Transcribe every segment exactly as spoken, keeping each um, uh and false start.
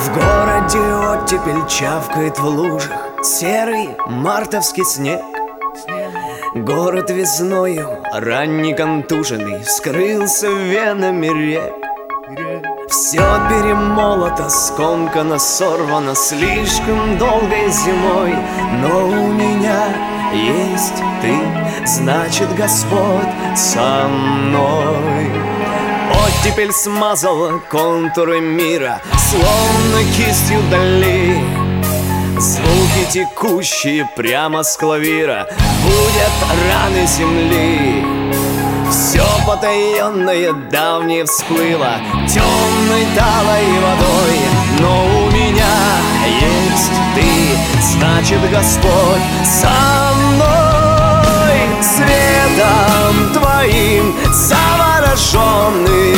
В городе оттепель чавкает в лужах серый мартовский снег. Город весною, ранний контуженный, вскрылся венами рек. Все перемолото, скомкано, сорвано слишком долгой зимой. Но у меня есть ты, значит, Господь со мной. Оттепель смазала контуры мира, словно кистью дали. Звуки текущие прямо с клавира будят раны земли. Все потаенное давнее всплыло темной талой водой. Но у меня есть ты, значит, Господь со мной. Светом твоим завороженный,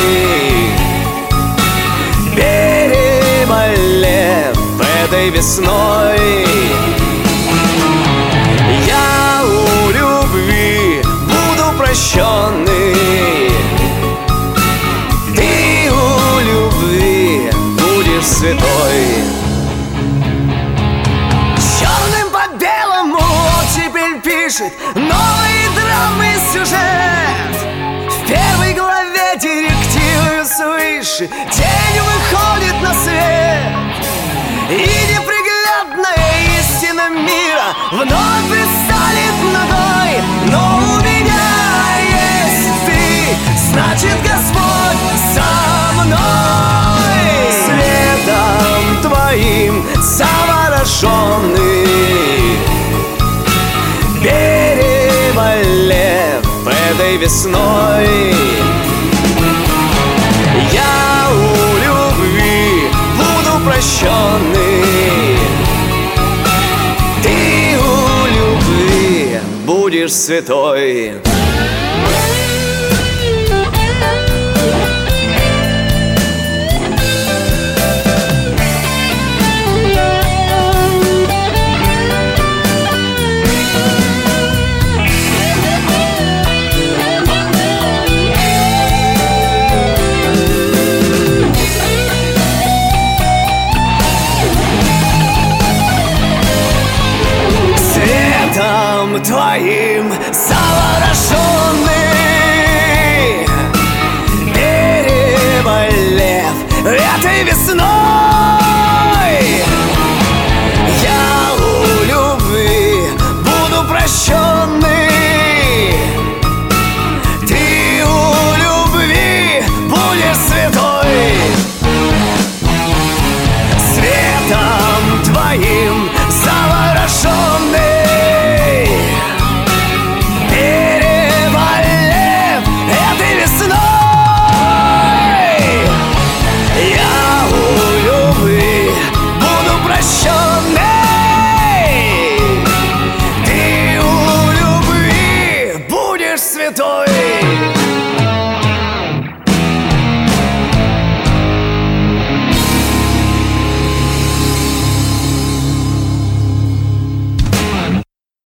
переболев этой весной, я у любви буду прощенный. Ты у любви будешь святой. Черным по белому оттепель пишет новый драмный сюжет. В первой главе директивы свыше тень выходит на свет. И неприглядная истина мира вновь предстанет ногой. Но у меня есть ты, значит, Господь со мной. Светом твоим завороженный, переболев этой весной, я у любви буду прощенный. Ты у любви будешь святой.